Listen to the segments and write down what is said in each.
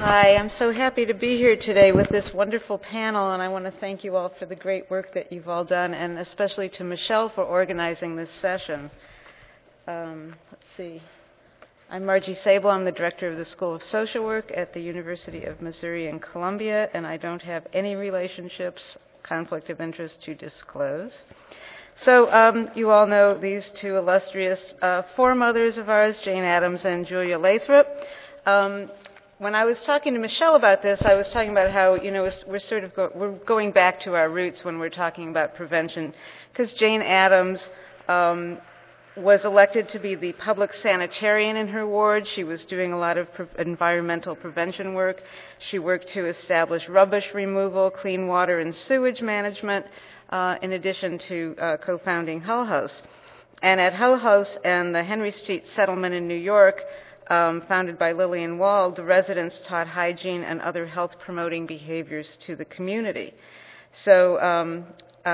Hi, I'm so happy to be here today with this wonderful panel, and I want to thank you all for the great work that you've all done, and especially to Michelle for organizing this session. Let's see. I'm Margie Sable. I'm the director of the School of Social Work at the University of Missouri in Columbia, and I don't have any relationships, conflict of interest to disclose. So you all know these two illustrious foremothers of ours, Jane Addams and Julia Lathrop. When I was talking to Michelle about this, I was talking about how, we're going back to our roots when we're talking about prevention, because Jane Addams was elected to be the public sanitarian in her ward. She was doing a lot of environmental prevention work. She worked to establish rubbish removal, clean water and sewage management, in addition to co-founding Hull House. And at Hull House and the Henry Street Settlement in New York, founded by Lillian Wald, the residents taught hygiene and other health-promoting behaviors to the community. So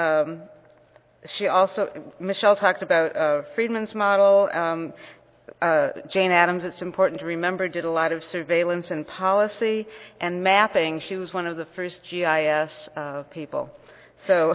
Michelle talked about Friedman's model. Jane Addams, it's important to remember, did a lot of surveillance and policy and mapping. She was one of the first GIS people. So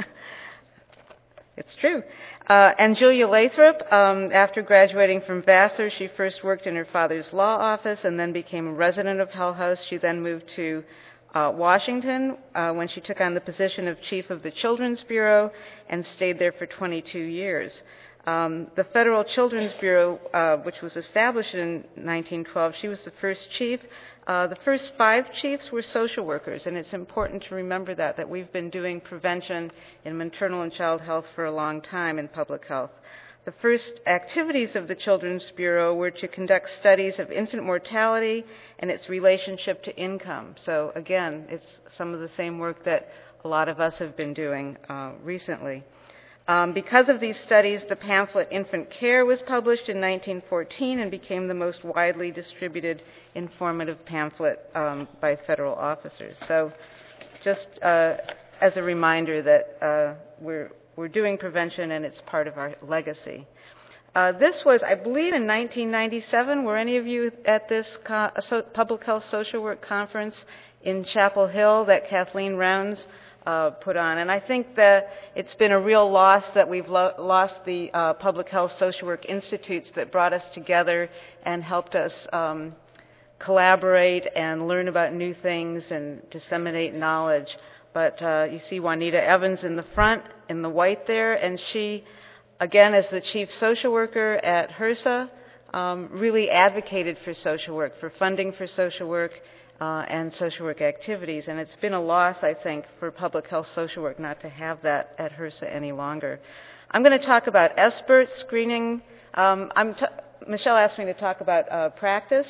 it's true. And Julia Lathrop, after graduating from Vassar, she first worked in her father's law office and then became a resident of Hull House. She then moved to Washington when she took on the position of chief of the Children's Bureau and stayed there for 22 years. The Federal Children's Bureau, which was established in 1912, she was the first chief. The first 5 chiefs were social workers, and it's important to remember that we've been doing prevention in maternal and child health for a long time in public health. The first activities of the Children's Bureau were to conduct studies of infant mortality and its relationship to income. So again, it's some of the same work that a lot of us have been doing recently. Because of these studies, the pamphlet Infant Care was published in 1914 and became the most widely distributed informative pamphlet by federal officers. So just as a reminder that we're doing prevention and it's part of our legacy. This was, I believe, in 1997. Were any of you at this Public Health Social Work Conference in Chapel Hill that Kathleen Rounds put on? And I think that it's been a real loss that we've lost the Public Health Social Work Institutes that brought us together and helped us collaborate and learn about new things and disseminate knowledge. But you see Juanita Evans in the front, in the white there, and she, again, as the chief social worker at HRSA, really advocated for social work, for funding for social work, and social work activities. And it's been a loss, I think, for public health social work not to have that at HRSA any longer. I'm going to talk about SBIRT screening. Michelle asked me to talk about practice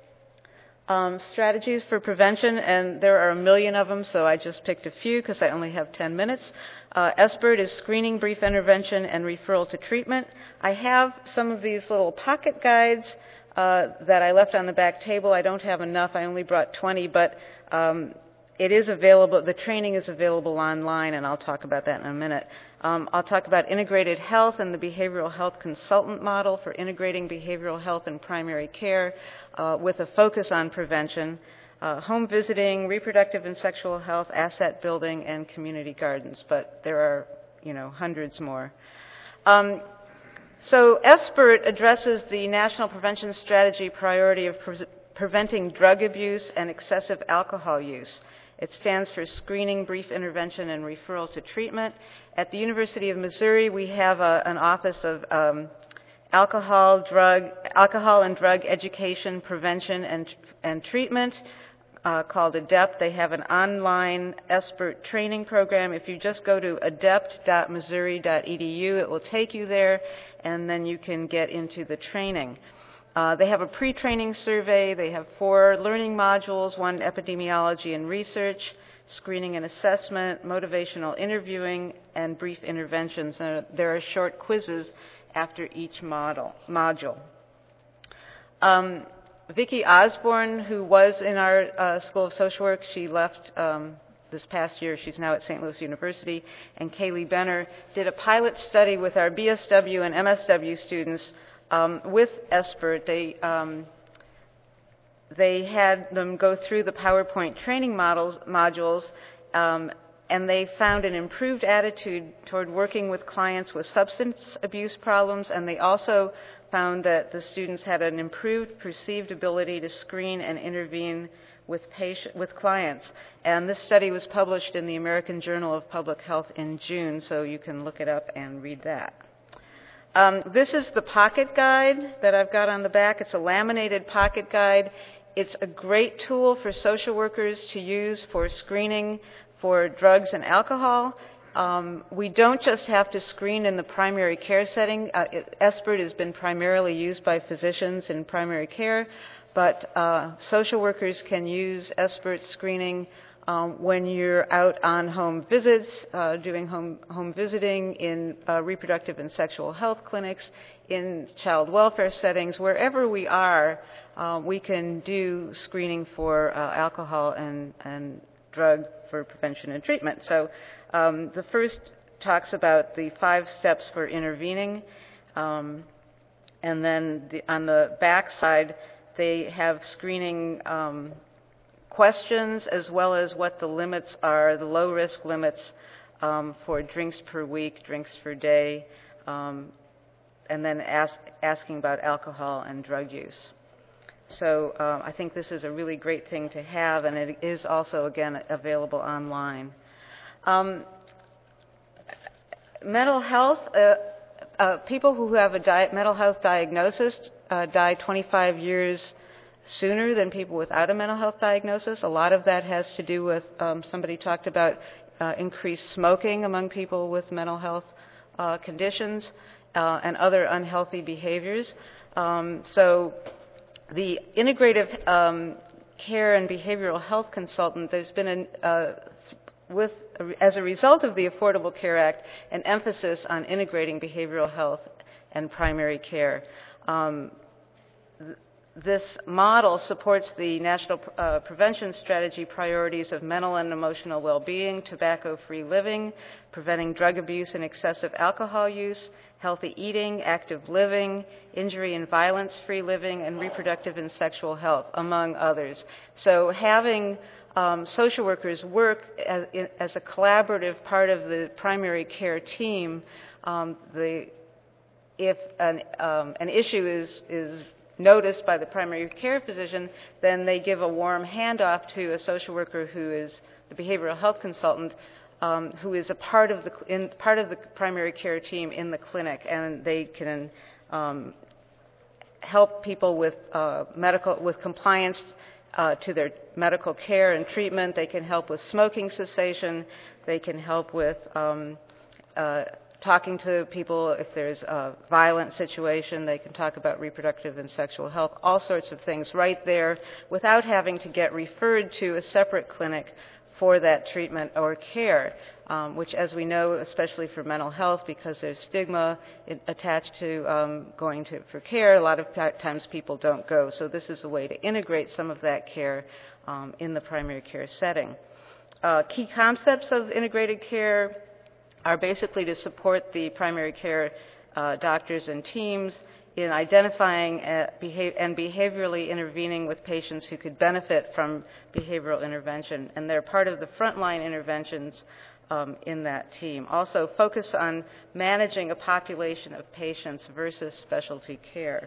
strategies for prevention, and there are a million of them, so I just picked a few because I only have 10 minutes. SBIRT is screening, brief intervention, and referral to treatment. I have some of these little pocket guides that I left on the back table. I don't have enough. I only brought 20, but it is available. The training is available online, and I'll talk about that in a minute. I'll talk about integrated health and the behavioral health consultant model for integrating behavioral health and primary care with a focus on prevention, home visiting, reproductive and sexual health, asset building, and community gardens. But there are, hundreds more. So SBIRT addresses the National Prevention Strategy priority of preventing drug abuse and excessive alcohol use. It stands for Screening, Brief Intervention, and Referral to Treatment. At the University of Missouri, we have an office of alcohol and drug education, prevention, and treatment called ADEPT. They have an online SBIRT training program. If you just go to adept.missouri.edu, it will take you there, and then you can get into the training. They have a pre-training survey. They have 4 learning modules, 1 epidemiology and research, screening and assessment, motivational interviewing, and brief interventions. There are short quizzes after each module. Vicki Osborne, who was in our School of Social Work, she left this past year. She's now at St. Louis University. And Kaylee Benner did a pilot study with our BSW and MSW students with SBIRT. they had them go through the PowerPoint training modules, and they found an improved attitude toward working with clients with substance abuse problems, and they also found that the students had an improved perceived ability to screen and intervene with clients. And this study was published in the American Journal of Public Health in June, so you can look it up and read that. This is the pocket guide that I've got on the back. It's a laminated pocket guide. It's a great tool for social workers to use for screening for drugs and alcohol. We don't just have to screen in the primary care setting. SBIRT has been primarily used by physicians in primary care, but social workers can use SBIRT screening when you're out on home visits, doing home visiting, in reproductive and sexual health clinics, in child welfare settings. Wherever we are, we can do screening for alcohol and drug for prevention and treatment. So the first talks about the 5 steps for intervening, and then on the back side they have screening questions as well as what the limits are, the low risk limits for drinks per week, drinks per day, and then asking about alcohol and drug use. So I think this is a really great thing to have, and it is also, again, available online. Mental health, people who have a mental health diagnosis die 25 years sooner than people without a mental health diagnosis. A lot of that has to do with, somebody talked about increased smoking among people with mental health conditions and other unhealthy behaviors. So the integrative care and behavioral health consultant, there's been as a result of the Affordable Care Act, an emphasis on integrating behavioral health and primary care. This model supports the National Prevention Strategy priorities of mental and emotional well-being, tobacco-free living, preventing drug abuse and excessive alcohol use, healthy eating, active living, injury and violence-free living, and reproductive and sexual health, among others. So having social workers work as a collaborative part of the primary care team, if an issue is noticed by the primary care physician, then they give a warm handoff to a social worker who is the behavioral health consultant, who is a part of the primary care team in the clinic, and they can help people with compliance to their medical care and treatment. They can help with smoking cessation. They can help with talking to people if there's a violent situation. They can talk about reproductive and sexual health, all sorts of things right there without having to get referred to a separate clinic for that treatment or care, which, as we know, especially for mental health, because there's stigma attached to going for care, a lot of times people don't go. So this is a way to integrate some of that care in the primary care setting. Key concepts of integrated care are basically to support the primary care doctors and teams in identifying and behaviorally intervening with patients who could benefit from behavioral intervention. And they're part of the frontline interventions in that team. Also focus on managing a population of patients versus specialty care.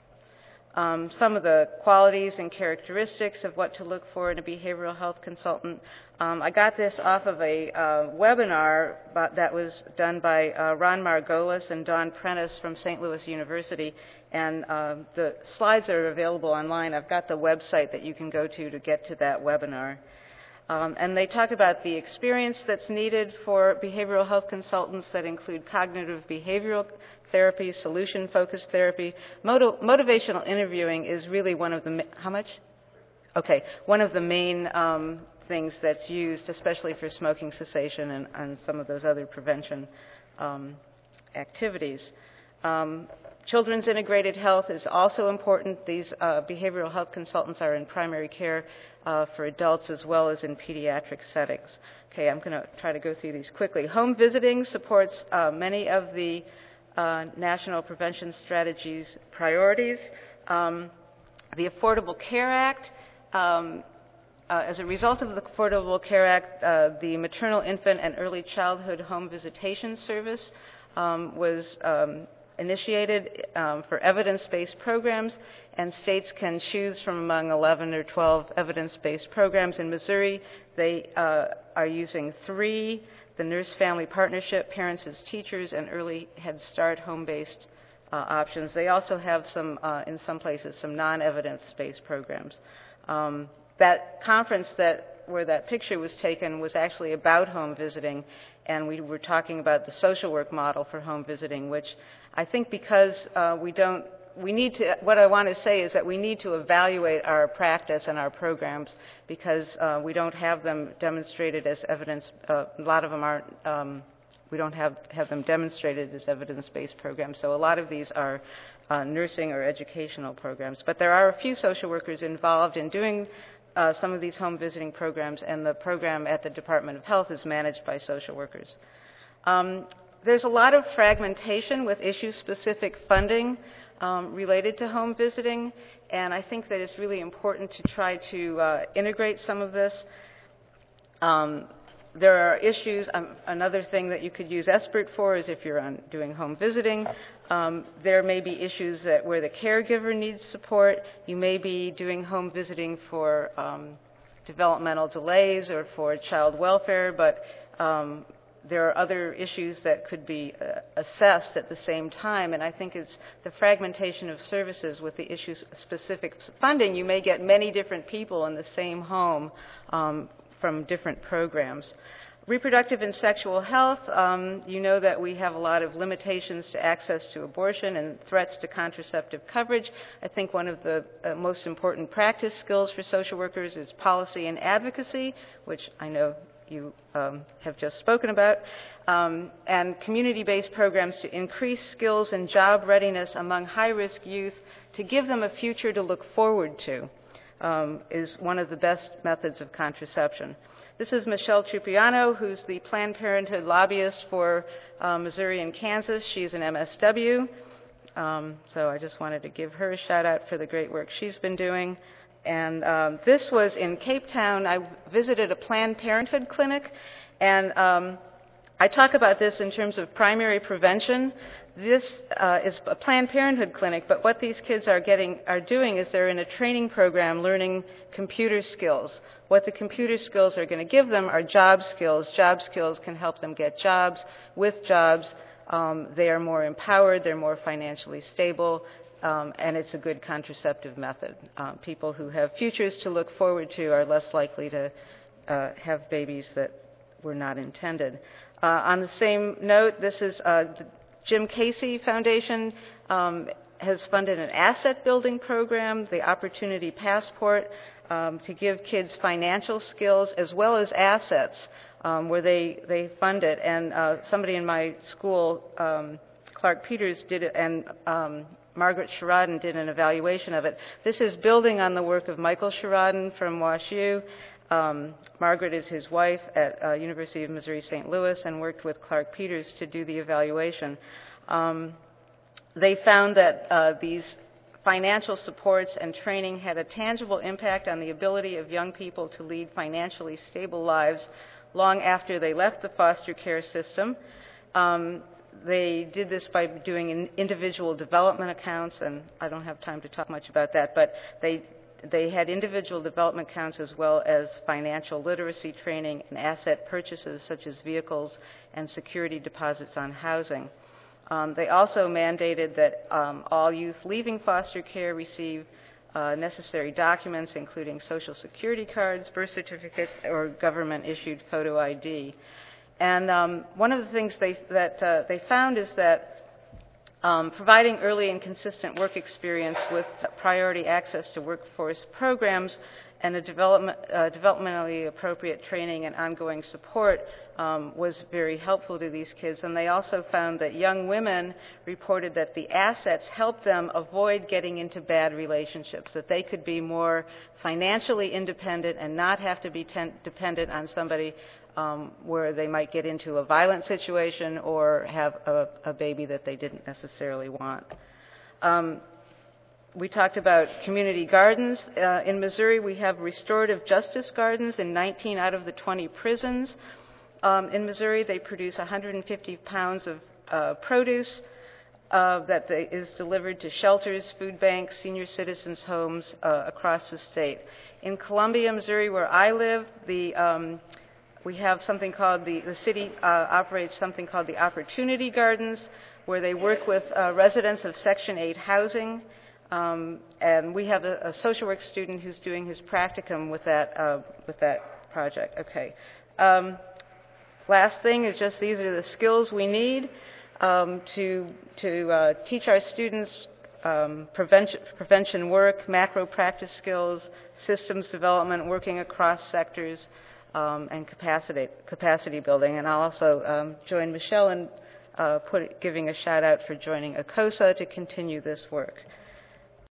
Some of the qualities and characteristics of what to look for in a behavioral health consultant. I got this off of a webinar that was done by Ron Margolis and Dawn Prentice from St. Louis University, and the slides are available online. I've got the website that you can go to get to that webinar. And they talk about the experience that's needed for behavioral health consultants that include cognitive behavioral therapy, solution-focused therapy. Motivational interviewing is really one of the, one of the main things that's used, especially for smoking cessation and some of those other prevention activities. Children's integrated health is also important. These behavioral health consultants are in primary care for adults as well as in pediatric settings. Okay, I'm going to try to go through these quickly. Home visiting supports many of the National Prevention Strategy's priorities. The Affordable Care Act, as a result of the Affordable Care Act, the Maternal, Infant, and Early Childhood Home Visitation Service was initiated for evidence-based programs, and states can choose from among 11 or 12 evidence-based programs. In Missouri, they are using 3, the Nurse Family Partnership, Parents as Teachers, and Early Head Start home-based options. They also have some, in some places, some non-evidence-based programs. That conference where that picture was taken was actually about home visiting, and we were talking about the social work model for home visiting, which I think because what I want to say is that we need to evaluate our practice and our programs because we don't have them demonstrated as evidence. A lot of them aren't. We don't have them demonstrated as evidence-based programs. So a lot of these are nursing or educational programs. But there are a few social workers involved in doing some of these home visiting programs, and the program at the Department of Health is managed by social workers. There's a lot of fragmentation with issue-specific funding related to home visiting, and I think that it's really important to try to integrate some of this. There are issues. Another thing that you could use SBIRT for is if you're doing home visiting. There may be issues where the caregiver needs support. You may be doing home visiting for developmental delays or for child welfare, but there are other issues that could be assessed at the same time, and I think it's the fragmentation of services with the issue-specific funding. You may get many different people in the same home from different programs. Reproductive and sexual health, you know that we have a lot of limitations to access to abortion and threats to contraceptive coverage. I think one of the most important practice skills for social workers is policy and advocacy, which I know you have just spoken about, and community-based programs to increase skills and job readiness among high-risk youth to give them a future to look forward to. Is one of the best methods of contraception. This is Michelle Trupiano, who's the Planned Parenthood lobbyist for Missouri and Kansas. She's an MSW, so I just wanted to give her a shout out for the great work she's been doing. And this was in Cape Town. I visited a Planned Parenthood clinic, and I talk about this in terms of primary prevention. This is a Planned Parenthood clinic, but what these kids are doing is they're in a training program learning computer skills. What the computer skills are going to give them are job skills. Job skills can help them get jobs. With jobs, they are more empowered, they're more financially stable, and it's a good contraceptive method. People who have futures to look forward to are less likely to have babies that were not intended. On the same note, this is the Jim Casey Foundation has funded an asset building program, the Opportunity Passport, to give kids financial skills as well as assets where they fund it. And somebody in my school, Clark Peters, did it, and Margaret Sherrodden did an evaluation of it. This is building on the work of Michael Sherrodden from WashU. Margaret is his wife at University of Missouri St. Louis and worked with Clark Peters to do the evaluation. They found that these financial supports and training had a tangible impact on the ability of young people to lead financially stable lives long after they left the foster care system. They did this by doing individual development accounts, and I don't have time to talk much about that, but they had individual development accounts as well as financial literacy training and asset purchases such as vehicles and security deposits on housing. They also mandated that all youth leaving foster care receive necessary documents, including Social Security cards, birth certificates, or government-issued photo ID. And one of the things they found is that providing early and consistent work experience with priority access to workforce programs and a developmentally appropriate training and ongoing support was very helpful to these kids. And they also found that young women reported that the assets helped them avoid getting into bad relationships, that they could be more financially independent and not have to be dependent on somebody where they might get into a violent situation or have a baby that they didn't necessarily want. We talked about community gardens. In Missouri, we have restorative justice gardens in 19 out of the 20 prisons. In Missouri, they produce 150 pounds of produce that is delivered to shelters, food banks, senior citizens' homes across the state. In Columbia, Missouri, where I live, we have something called the city operates something called the Opportunity Gardens, where they work with residents of Section 8 housing. And we have a social work student who's doing his practicum with that project. Okay. Last thing is just these are the skills we need to teach our students prevention work, macro practice skills, systems development, working across sectors, and capacity building. And I'll also join Michelle in giving a shout out for joining ACOSA to continue this work.